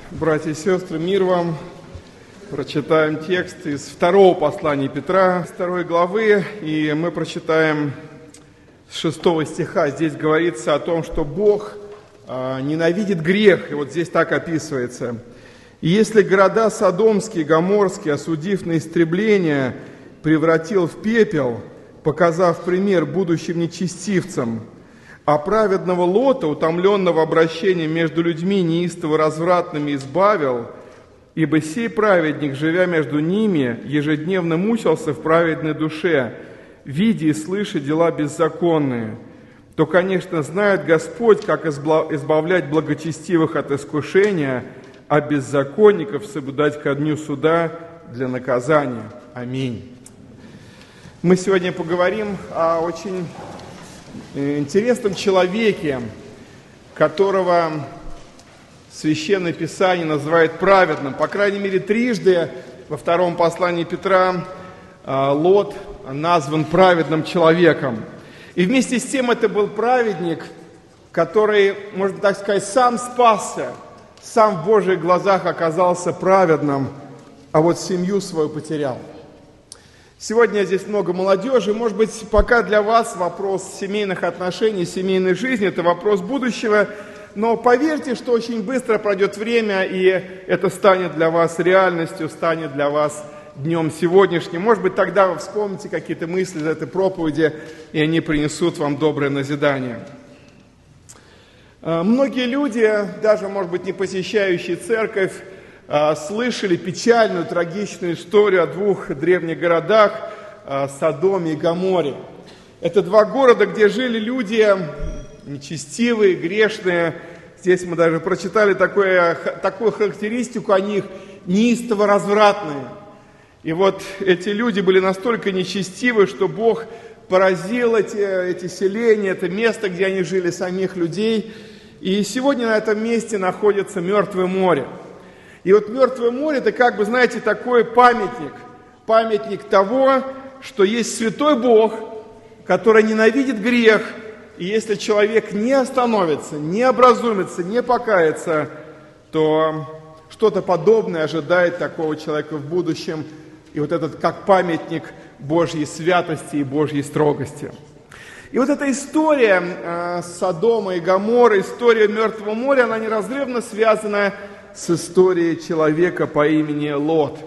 Братья и сестры, мир вам! Прочитаем текст из второго послания Петра, 2 главы, и мы прочитаем с 6 стиха. Здесь говорится о том, что Бог ненавидит грех, и вот здесь так описывается. «И если города Содомские и Гоморские, осудив на истребление, превратил в пепел, показав пример будущим нечестивцам, а праведного Лота, утомленного обращением между людьми неистово развратными, избавил, ибо сей праведник, живя между ними, ежедневно мучился в праведной душе, видя и слыша дела беззаконные, то, конечно, знает Господь, как избавлять благочестивых от искушения, а беззаконников соблюдать ко дню суда для наказания. Аминь». Мы сегодня поговорим о очень интересном человеке, которого Священное Писание называет праведным. По крайней мере, трижды во втором послании Петра Лот назван праведным человеком. И вместе с тем это был праведник, который, можно так сказать, сам спасся, сам в Божьих глазах оказался праведным, а вот семью свою потерял. Сегодня здесь много молодежи. Может быть, пока для вас вопрос семейных отношений, семейной жизни – это вопрос будущего. Но поверьте, что очень быстро пройдет время, и это станет для вас реальностью, станет для вас днем сегодняшним. Может быть, тогда вы вспомните какие-то мысли из этой проповеди, и они принесут вам доброе назидание. Многие люди, даже, может быть, не посещающие церковь, слышали печальную, трагичную историю о двух древних городах, Содоме и Гоморе. Это два города, где жили люди нечестивые, грешные. Здесь мы даже прочитали такую характеристику о них: неистово развратные. И вот эти люди были настолько нечестивы, что Бог поразил эти селения, это место, где они жили, самих людей. И сегодня на этом месте находится Мертвое море. И вот Мертвое море – это, как бы, знаете, такой памятник того, что есть святой Бог, который ненавидит грех, и если человек не остановится, не образумится, не покается, то что-то подобное ожидает такого человека в будущем, и вот этот как памятник Божьей святости и Божьей строгости. И вот эта история Содома и Гоморры, история Мертвого моря, она неразрывно связана с историей человека по имени Лот.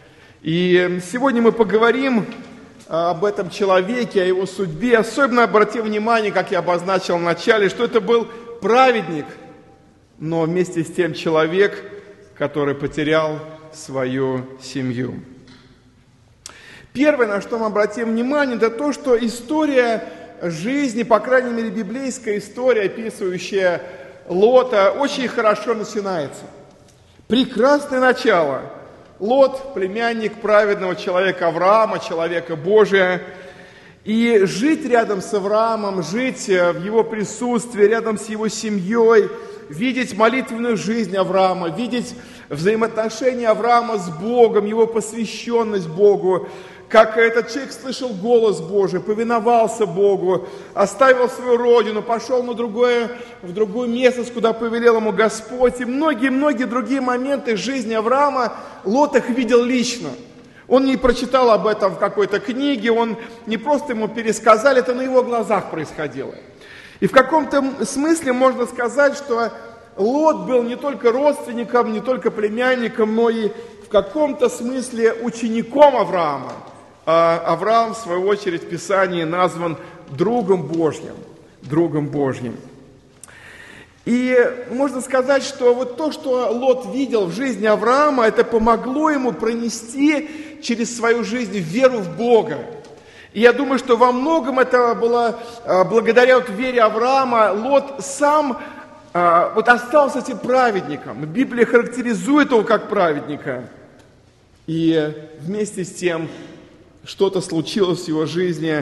И сегодня мы поговорим об этом человеке, о его судьбе. Особенно обратим внимание, как я обозначил в начале, что это был праведник, но вместе с тем человек, который потерял свою семью. Первое, на что мы обратим внимание, это то, что история жизни, по крайней мере библейская история, описывающая Лота, очень хорошо начинается. Прекрасное начало. Лот, племянник праведного человека Авраама, человека Божия. И жить рядом с Авраамом, жить в его присутствии, рядом с его семьей, видеть молитвенную жизнь Авраама, видеть взаимоотношения Авраама с Богом, его посвященность Богу, как этот человек слышал голос Божий, повиновался Богу, оставил свою родину, пошел в другую местность, куда повелел ему Господь. И многие-многие другие моменты жизни Авраама Лот их видел лично. Он не прочитал об этом в какой-то книге, он не просто ему пересказали, это на его глазах происходило. И в каком-то смысле можно сказать, что Лот был не только родственником, не только племянником, но и в каком-то смысле учеником Авраама. А Авраам, в свою очередь, в Писании назван другом Божьим. Другом Божьим. И можно сказать, что вот то, что Лот видел в жизни Авраама, это помогло ему пронести через свою жизнь веру в Бога. И я думаю, что во многом это было благодаря вере Авраама. Лот сам остался этим праведником. Библия характеризует его как праведника. И вместе с тем что-то случилось в его жизни,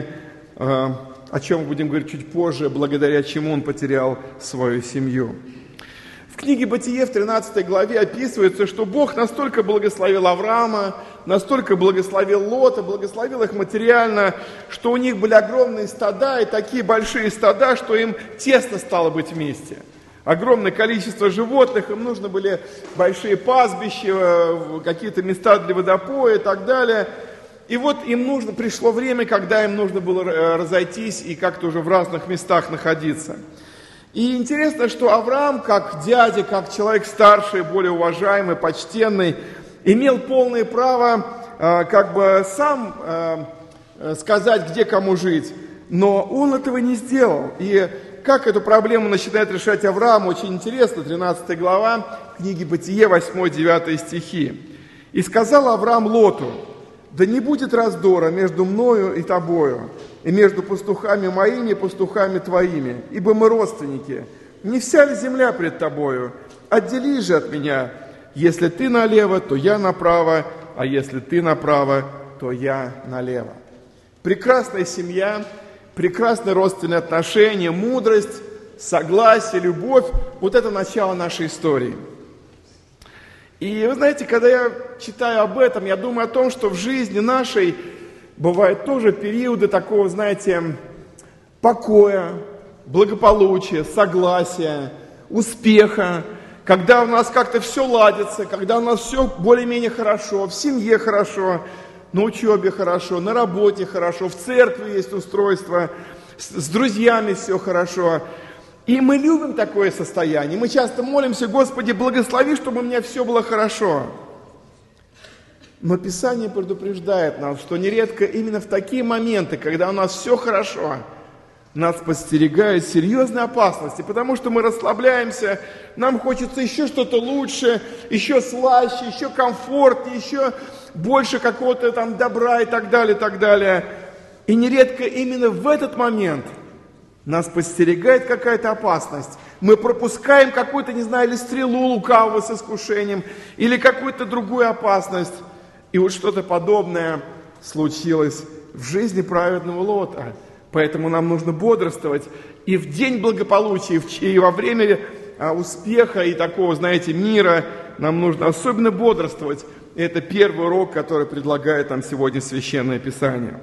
о чем мы будем говорить чуть позже, благодаря чему он потерял свою семью. В книге «Бытие» в 13 главе описывается, что Бог настолько благословил Авраама, настолько благословил Лота, благословил их материально, что у них были огромные стада, и такие большие стада, что им тесно стало быть вместе. огромное количество животных, им нужны были большие пастбища, какие-то места для водопоя и так далее. И вот пришло время, когда им нужно было разойтись и как-то уже в разных местах находиться. И интересно, что Авраам, как дядя, как человек старший, более уважаемый, почтенный, имел полное право сам сказать, где кому жить. Но он этого не сделал. И как эту проблему начинает решать Авраам, очень интересно, 13 глава книги Бытие, 8-9 стихи. «И сказал Авраам Лоту: да не будет раздора между мною и тобою, и между пастухами моими и пастухами твоими, ибо мы родственники. Не вся ли земля пред тобою? Отделись же от меня. Если ты налево, то я направо, а если ты направо, то я налево». Прекрасная семья, прекрасные родственные отношения, мудрость, согласие, любовь – вот это начало нашей истории. И вы знаете, когда я читаю об этом, я думаю о том, что в жизни нашей бывают тоже периоды такого, знаете, покоя, благополучия, согласия, успеха, когда у нас как-то все ладится, когда у нас все более-менее хорошо, в семье хорошо, на учебе хорошо, на работе хорошо, в церкви есть устройство, с друзьями все хорошо. И мы любим такое состояние. Мы часто молимся: Господи, благослови, чтобы у меня все было хорошо. Но Писание предупреждает нас, что нередко именно в такие моменты, когда у нас все хорошо, нас подстерегают серьезные опасности, потому что мы расслабляемся, нам хочется еще что-то лучше, еще слаще, еще комфортнее, еще больше какого-то там добра и так далее, и так далее. И нередко именно в этот момент нас подстерегает какая-то опасность. Мы пропускаем какую-то, не знаю, или стрелу лукавого с искушением, или какую-то другую опасность. И вот что-то подобное случилось в жизни праведного Лота. Поэтому нам нужно бодрствовать и в день благополучия, и во время успеха и такого, знаете, мира нам нужно особенно бодрствовать. И это первый урок, который предлагает нам сегодня Священное Писание.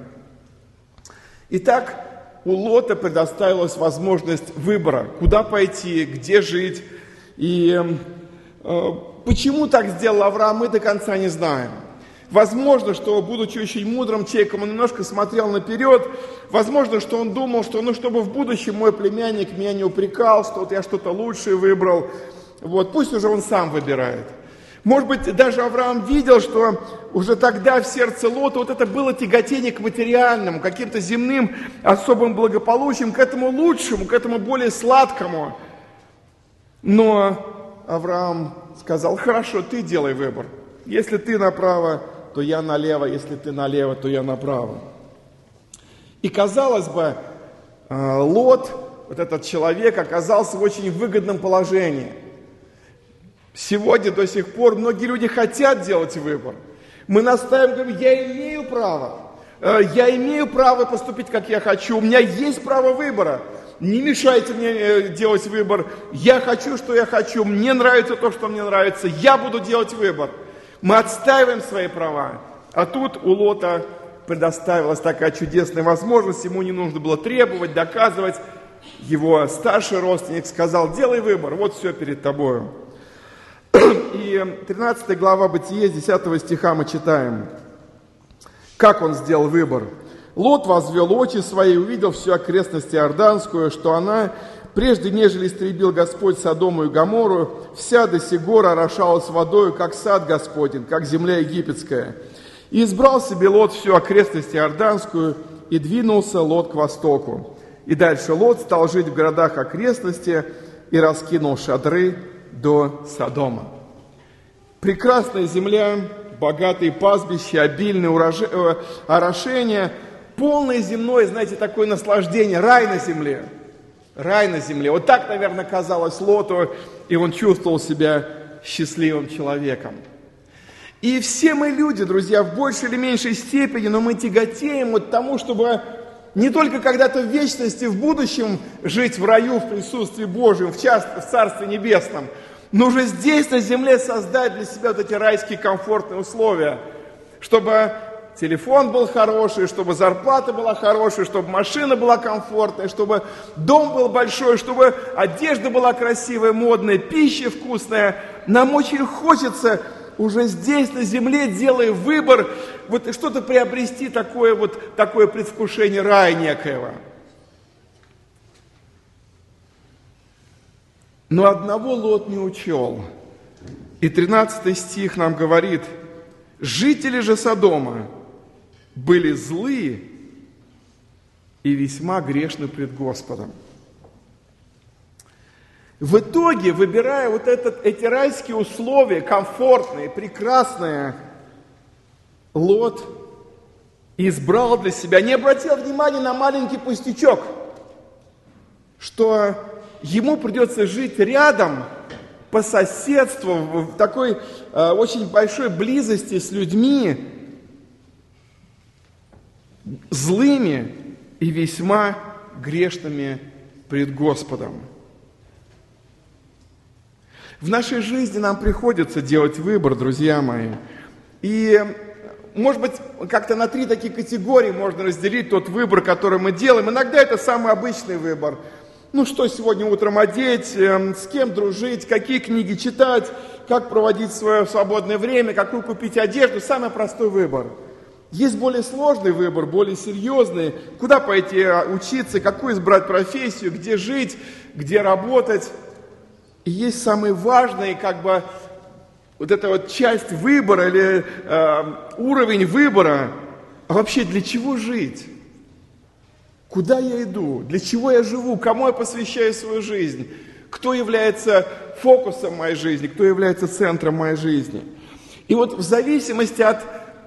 Итак, у Лота предоставилась возможность выбора, куда пойти, где жить. И почему так сделал Авраам, мы до конца не знаем. Возможно, что, будучи очень мудрым человеком, он немножко смотрел наперед. Возможно, что он думал, что чтобы в будущем мой племянник меня не упрекал, что вот я что-то лучшее выбрал. Вот, пусть уже он сам выбирает. Может быть, даже Авраам видел, что уже тогда в сердце Лота вот это было тяготение к материальному, каким-то земным особым благополучием, к этому лучшему, к этому более сладкому. Но Авраам сказал: хорошо, ты делай выбор. Если ты направо, то я налево, если ты налево, то я направо. И казалось бы, Лот, вот этот человек, оказался в очень выгодном положении. Сегодня до сих пор многие люди хотят делать выбор. Мы настаиваем, говорим: я имею право поступить, как я хочу, у меня есть право выбора. Не мешайте мне делать выбор, я хочу, что я хочу, мне нравится то, что мне нравится, я буду делать выбор. Мы отстаиваем свои права. А тут у Лота предоставилась такая чудесная возможность, ему не нужно было требовать, доказывать. Его старший родственник сказал: делай выбор, вот все перед тобою. И 13 глава Бытие, 10 стиха мы читаем, как он сделал выбор. «Лот возвел очи свои, увидел всю окрестность Иорданскую, что она, прежде нежели истребил Господь Содому и Гоморру, вся до сих гор орошалась водою, как сад Господень, как земля египетская. И избрал себе Лот всю окрестность Иорданскую, и двинулся Лот к востоку. И дальше Лот стал жить в городах окрестности и раскинул шатры до Содома». Прекрасная земля, богатые пастбища, обильное орошение, полное земное, знаете, такое наслаждение, рай на земле. Рай на земле. Вот так, наверное, казалось Лоту, и он чувствовал себя счастливым человеком. И все мы люди, друзья, в большей или меньшей степени, но мы тяготеем к тому, чтобы не только когда-то в вечности, в будущем жить в раю, в присутствии Божьем, в Царстве Небесном, но уже здесь, на земле, создать для себя вот эти райские комфортные условия, чтобы телефон был хороший, чтобы зарплата была хорошая, чтобы машина была комфортная, чтобы дом был большой, чтобы одежда была красивая, модная, пища вкусная. Нам очень хочется уже здесь, на земле, делая выбор, вот что-то приобрести, такое предвкушение рая некоего. Но одного Лот не учел. И 13 стих нам говорит: жители же Содома были злы и весьма грешны пред Господом. В итоге, выбирая эти райские условия, комфортные, прекрасные, Лот избрал для себя, не обратил внимания на маленький пустячок, что ему придется жить рядом, по соседству, в такой очень большой близости с людьми, злыми и весьма грешными пред Господом. В нашей жизни нам приходится делать выбор, друзья мои. И, может быть, как-то на 3 такие категории можно разделить тот выбор, который мы делаем. Иногда это самый обычный выбор. Ну, что сегодня утром одеть, с кем дружить, какие книги читать, как проводить свое свободное время, какую купить одежду. Самый простой выбор. Есть более сложный выбор, более серьезный. Куда пойти учиться, какую избрать профессию, где жить, где работать. И есть самый важный, часть выбора или уровень выбора. А вообще для чего жить? Куда я иду? Для чего я живу? Кому я посвящаю свою жизнь? Кто является фокусом моей жизни? Кто является центром моей жизни? И вот в зависимости от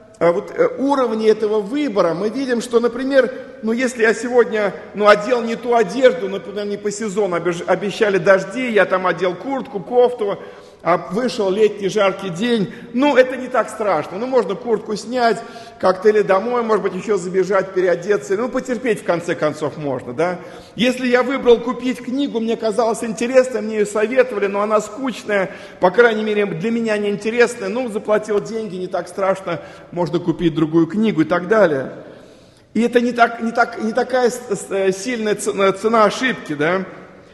уровня этого выбора мы видим, что, например, если я сегодня одел не ту одежду, например, не по сезону, обещали дожди, я там одел куртку, кофту, а вышел летний жаркий день, это не так страшно. Можно куртку снять, как-то или домой, может быть, еще забежать, переодеться. Потерпеть в конце концов можно, да. Если я выбрал купить книгу, мне казалось интересно, мне ее советовали, но она скучная, по крайней мере, для меня неинтересная. Заплатил деньги, не так страшно, можно купить другую книгу и так далее. И это не такая сильная цена ошибки, да.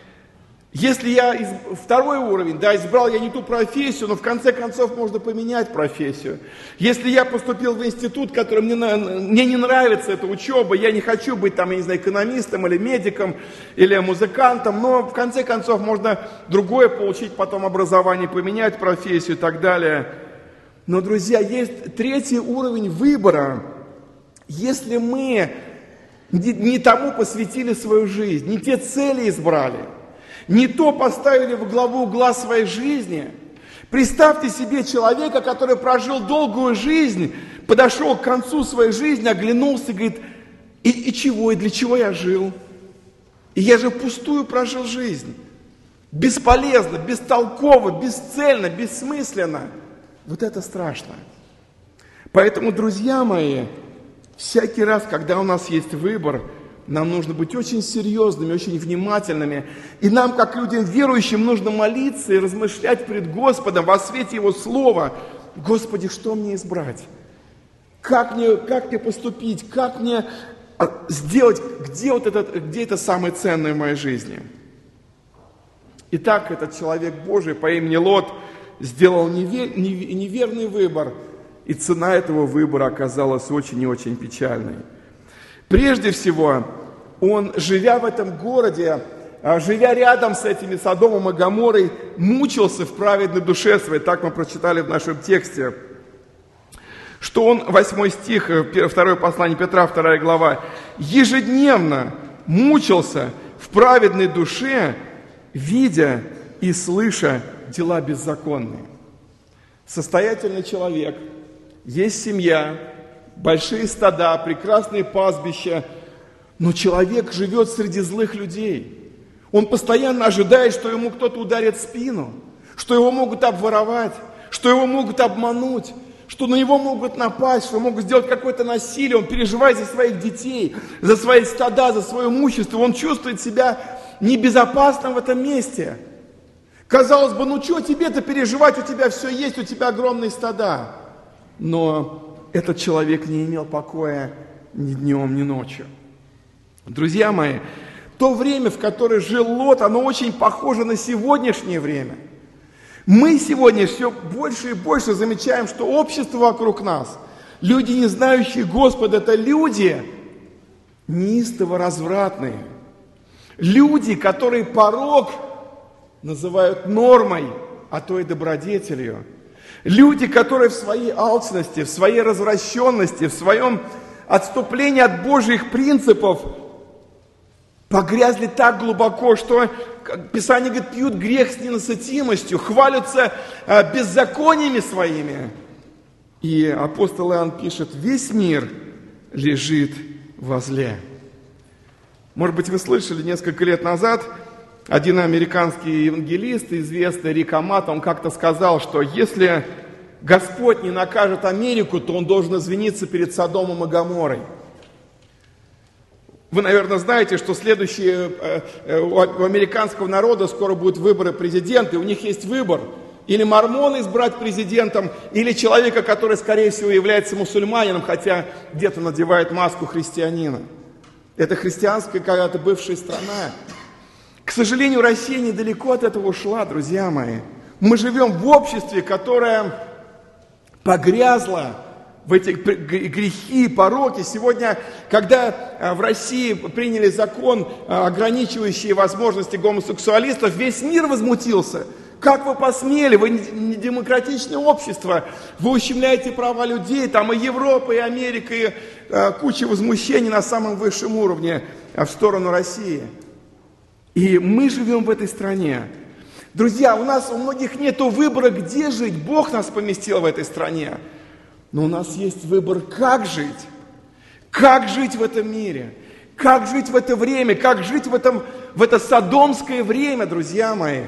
Если я второй уровень, избрал я не ту профессию, но в конце концов можно поменять профессию. Если я поступил в институт, который мне не нравится эта учеба, я не хочу быть экономистом или медиком, или музыкантом, но в конце концов можно другое получить потом образование, поменять профессию и так далее. Но, друзья, есть 3 уровень выбора. Если мы не тому посвятили свою жизнь, не те цели избрали, не то поставили во главу угла своей жизни. Представьте себе человека, который прожил долгую жизнь, подошел к концу своей жизни, оглянулся и говорит: и чего, и для чего я жил? И я же впустую прожил жизнь. Бесполезно, бестолково, бесцельно, бессмысленно. Вот это страшно. Поэтому, друзья мои, всякий раз, когда у нас есть выбор, нам нужно быть очень серьезными, очень внимательными. И нам, как людям верующим, нужно молиться и размышлять пред Господом во свете Его Слова. Господи, что мне избрать? Как мне поступить? Как мне сделать? Где это самое ценное в моей жизни? Итак, этот человек Божий по имени Лот сделал неверный выбор. И цена этого выбора оказалась очень и очень печальной. Прежде всего, он, живя в этом городе, живя рядом с этими Содомом и Гоморрой, мучился в праведной душе своей. Так мы прочитали в нашем тексте. Что он, 8 стих, 2 послание Петра, 2 глава, ежедневно мучился в праведной душе, видя и слыша дела беззаконные. Состоятельный человек, есть семья, большие стада, прекрасные пастбища, но человек живет среди злых людей. Он постоянно ожидает, что ему кто-то ударит в спину, что его могут обворовать, что его могут обмануть, что на него могут напасть, что могут сделать какое-то насилие. Он переживает за своих детей, за свои стада, за свое имущество. Он чувствует себя небезопасным в этом месте. Казалось бы, что тебе-то переживать, у тебя все есть, у тебя огромные стада. Но этот человек не имел покоя ни днем, ни ночью. Друзья мои, то время, в которое жил Лот, оно очень похоже на сегодняшнее время. Мы сегодня все больше и больше замечаем, что общество вокруг нас, люди, не знающие Господа, это люди неистово развратные. Люди, которые порок называют нормой, а то и добродетелью. Люди, которые в своей алчности, в своей развращенности, в своем отступлении от Божьих принципов погрязли так глубоко, что, как Писание говорит, пьют грех с ненасытимостью, хвалятся беззакониями своими. И апостол Иоанн пишет: весь мир лежит во зле. Может быть, вы слышали несколько лет назад, один американский евангелист, известный Рик Амат, он как-то сказал, что если Господь не накажет Америку, то Он должен извиниться перед Содомом и Гоморрой. Вы, наверное, знаете, что у американского народа скоро будут выборы президента, и у них есть выбор. Или мормона избрать президентом, или человека, который, скорее всего, является мусульманином, хотя где-то надевает маску христианина. Это христианская когда-то бывшая страна. К сожалению, Россия недалеко от этого ушла, друзья мои. Мы живем в обществе, которое погрязло в эти грехи, пороки. Сегодня, когда в России приняли закон, ограничивающий возможности гомосексуалистов, весь мир возмутился. Как вы посмели? Вы не демократичное общество. Вы ущемляете права людей. Там и Европа, и Америка, и куча возмущений на самом высшем уровне в сторону России. И мы живем в этой стране. Друзья, у многих нет выбора, где жить. Бог нас поместил в этой стране. Но у нас есть выбор, как жить. Как жить в этом мире. Как жить в это время. Как жить в это содомское время, друзья мои.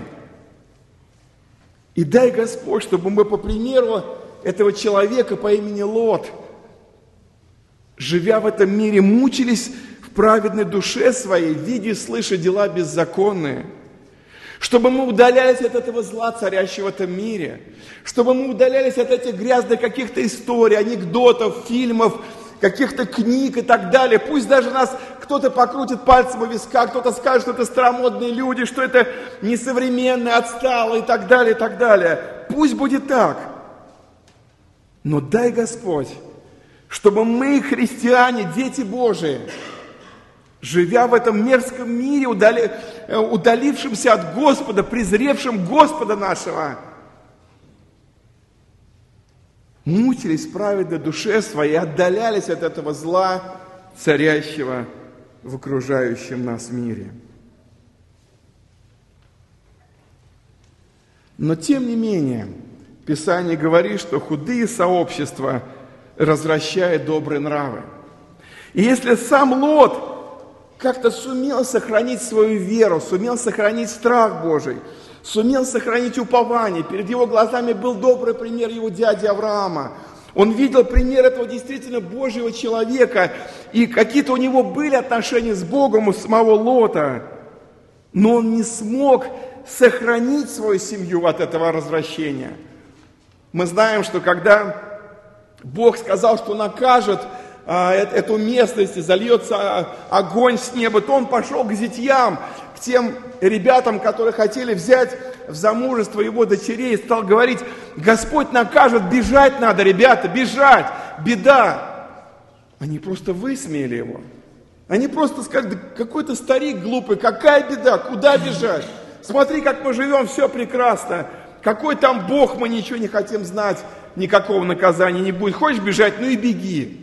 И дай Господь, чтобы мы по примеру этого человека по имени Лот, живя в этом мире, мучились в праведной душе своей, видя и слыша дела беззаконные. Чтобы мы удалялись от этого зла, царящего в этом мире. Чтобы мы удалялись от этих грязных каких-то историй, анекдотов, фильмов, каких-то книг и так далее. Пусть даже нас кто-то покрутит пальцем у виска, кто-то скажет, что это старомодные люди, что это несовременные, отсталые и так далее, и так далее. Пусть будет так. Но дай Господь, чтобы мы, христиане, дети Божии, живя в этом мерзком мире, удалившимся от Господа, презревшим Господа нашего, мучились в праведной душе своей, отдалялись от этого зла, царящего в окружающем нас мире. Но тем не менее, Писание говорит, что худые сообщества развращают добрые нравы. И если сам Лот как-то сумел сохранить свою веру, сумел сохранить страх Божий, сумел сохранить упование, перед его глазами был добрый пример его дяди Авраама. Он видел пример этого действительно Божьего человека, и какие-то у него были отношения с Богом у самого Лота, но он не смог сохранить свою семью от этого развращения. Мы знаем, что когда Бог сказал, что накажет эту местность, и зальется огонь с неба, то он пошел к зятьям, к тем ребятам, которые хотели взять в замужество его дочерей, и стал говорить: Господь накажет, бежать надо, ребята, бежать, беда. Они просто высмеяли его. Они просто сказали: да какой-то старик глупый, какая беда, куда бежать? Смотри, как мы живем, все прекрасно. Какой там Бог, мы ничего не хотим знать, никакого наказания не будет. Хочешь бежать, ну и беги.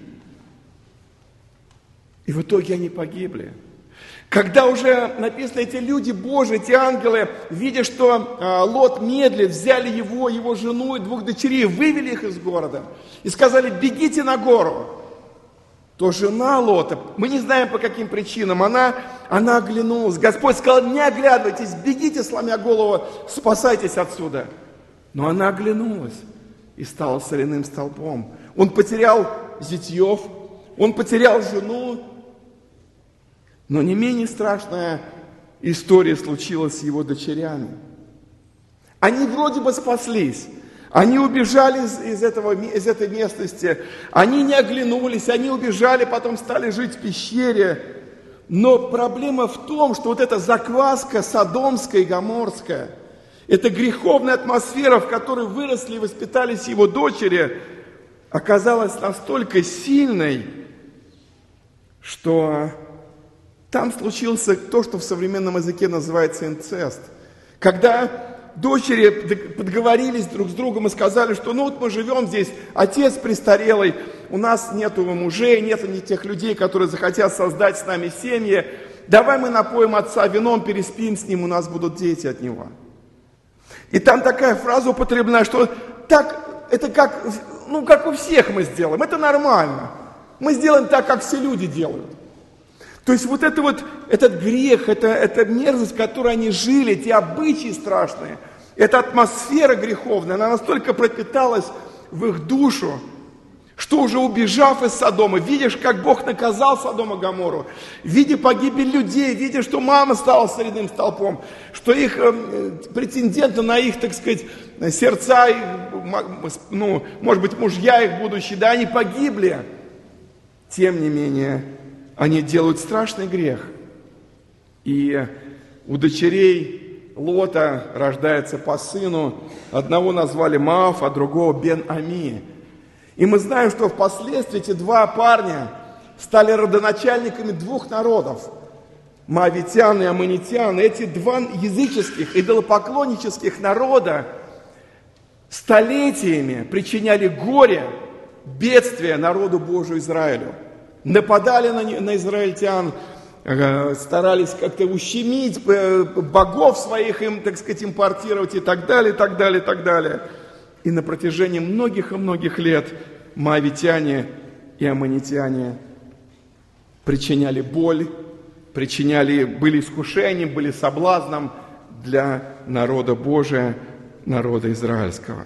И в итоге они погибли. Когда уже написано, эти люди Божии, эти ангелы, видя, что Лот медлит, взяли его жену и 2 дочерей, вывели их из города и сказали: бегите на гору. То жена Лота, мы не знаем по каким причинам, она оглянулась. Господь сказал: не оглядывайтесь, бегите, сломя голову, спасайтесь отсюда. Но она оглянулась и стала соляным столпом. Он потерял зятьев, он потерял жену. Но не менее страшная история случилась с его дочерями. Они вроде бы спаслись. Они убежали из этой местности, они не оглянулись, они убежали, потом стали жить в пещере. Но проблема в том, что вот эта закваска содомская и гоморская, эта греховная атмосфера, в которой выросли и воспитались его дочери, оказалась настолько сильной, что там случился то, что в современном языке называется инцест. Когда дочери подговорились друг с другом и сказали, что ну вот мы живем здесь, отец престарелый, у нас нету мужей, нету ни тех людей, которые захотят создать с нами семьи, давай мы напоим отца вином, переспим с ним, у нас будут дети от него. И там такая фраза употреблена, что так, это как у всех мы сделаем, это нормально. Мы сделаем так, как все люди делают. То есть этот грех, эта мерзость, в которой они жили, эти обычаи страшные, эта атмосфера греховная, она настолько пропиталась в их душу, что уже убежав из Содома, видишь, как Бог наказал Содом и Гоморру, видя погибель людей, видя, что мама стала соляным столпом, что их претенденты на их, так сказать, сердца, может быть, мужья их будущие, да, они погибли. Тем не менее, они делают страшный грех. И у дочерей Лота рождается по сыну. Одного назвали Моав, а другого Бен-Ами. И мы знаем, что впоследствии эти два парня стали родоначальниками двух народов. Моавитян и Аммонитян. Эти два языческих, идолопоклоннических народа столетиями причиняли горе, бедствие народу Божию Израилю. Нападали на израильтян, старались как-то ущемить, богов своих им, так сказать, импортировать и так далее, и так далее, и так далее. И на протяжении многих и многих лет моавитяне и аммонитяне причиняли боль, были искушением, были соблазном для народа Божия, народа израильского.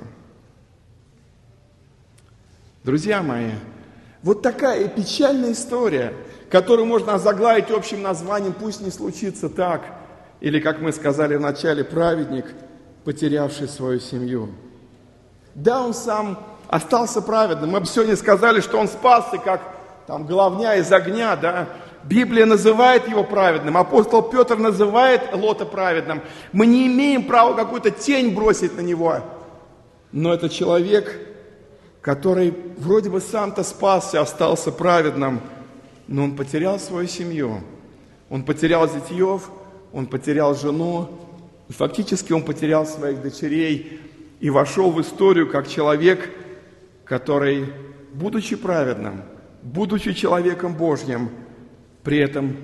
Друзья мои, вот такая печальная история, которую можно озаглавить общим названием «Пусть не случится так», или, как мы сказали в начале, праведник, потерявший свою семью. Да, он сам остался праведным. Мы бы сегодня сказали, что он спасся, как там головня из огня, да. Библия называет его праведным, апостол Петр называет Лота праведным. Мы не имеем права какую-то тень бросить на него. Но это человек, который вроде бы сам-то спасся, остался праведным, но он потерял свою семью. Он потерял зятьев, он потерял жену, и фактически он потерял своих дочерей и вошел в историю как человек, который, будучи праведным, будучи человеком Божьим, при этом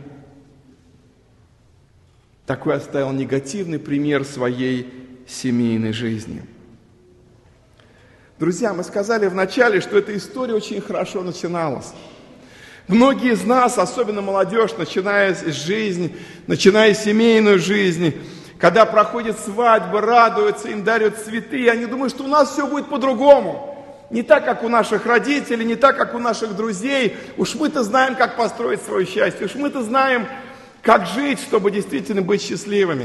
такой оставил негативный пример своей семейной жизни. Друзья, мы сказали вначале, что эта история очень хорошо начиналась. Многие из нас, особенно молодежь, начиная жизнь, начиная семейную жизнь, когда проходит свадьба, радуются, им дарят цветы, они думают, что у нас все будет по-другому. Не так, как у наших родителей, не так, как у наших друзей. Уж мы-то знаем, как построить свое счастье. Уж мы-то знаем, как жить, чтобы действительно быть счастливыми.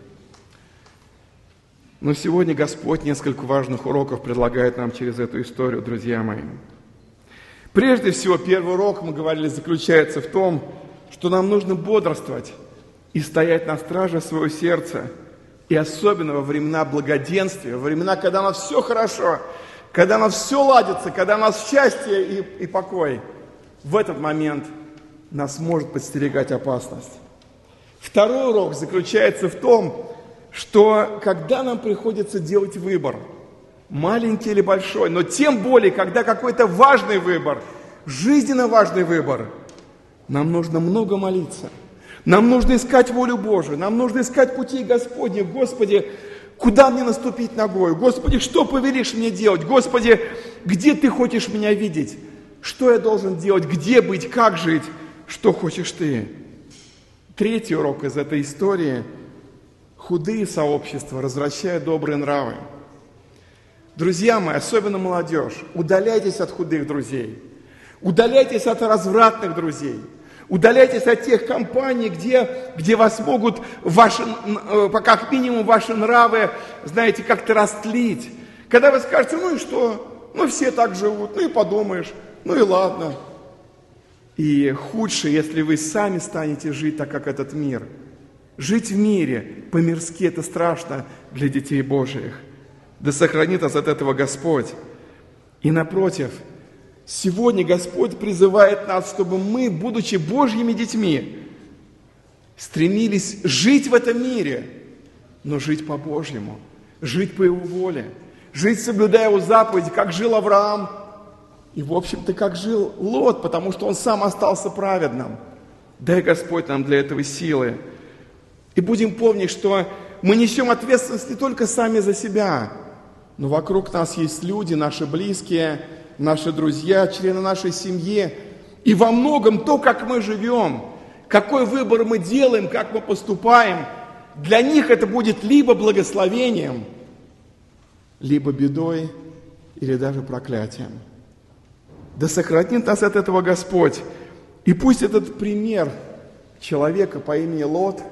Но сегодня Господь несколько важных уроков предлагает нам через эту историю, друзья мои. Прежде всего, первый урок, мы говорили, заключается в том, что нам нужно бодрствовать и стоять на страже своего сердца. И особенно во времена благоденствия, во времена, когда у нас все хорошо, когда у нас все ладится, когда у нас счастье и покой. В этот момент нас может подстерегать опасность. Второй урок заключается в том, что когда нам приходится делать выбор, маленький или большой, но тем более, когда какой-то важный выбор, жизненно важный выбор, нам нужно много молиться. Нам нужно искать волю Божию, нам нужно искать пути Господни. Господи, куда мне наступить ногою? Господи, что повелишь мне делать? Господи, где Ты хочешь меня видеть? Что я должен делать? Где быть? Как жить? Что хочешь Ты? Третий урок из этой истории. Худые сообщества развращают добрые нравы. Друзья мои, особенно молодежь, удаляйтесь от худых друзей. Удаляйтесь от развратных друзей. Удаляйтесь от тех компаний, где вас могут, как минимум, ваши нравы, знаете, как-то растлить, Когда вы скажете, ну и что? Ну все так живут, ну и подумаешь, ну и ладно. И худшее, если вы сами станете жить так, как этот мир. Жить в мире по-мирски – это страшно для детей Божьих. Да сохранит нас от этого Господь. И напротив, сегодня Господь призывает нас, чтобы мы, будучи Божьими детьми, стремились жить в этом мире, но жить по-божьему, жить по Его воле, жить, соблюдая Его заповеди, как жил Авраам, и, в общем-то, как жил Лот, потому что он сам остался праведным. Дай, Господь, нам для этого силы. И будем помнить, что мы несем ответственность не только сами за себя, но вокруг нас есть люди, наши близкие, наши друзья, члены нашей семьи. И во многом то, как мы живем, какой выбор мы делаем, как мы поступаем, для них это будет либо благословением, либо бедой или даже проклятием. Да сохранит нас от этого Господь. И пусть этот пример человека по имени Лот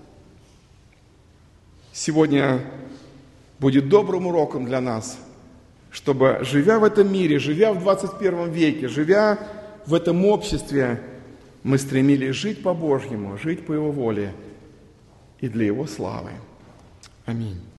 сегодня будет добрым уроком для нас, чтобы, живя в этом мире, живя в 21 веке, живя в этом обществе, мы стремились жить по-божьему, жить по Его воле и для Его славы. Аминь.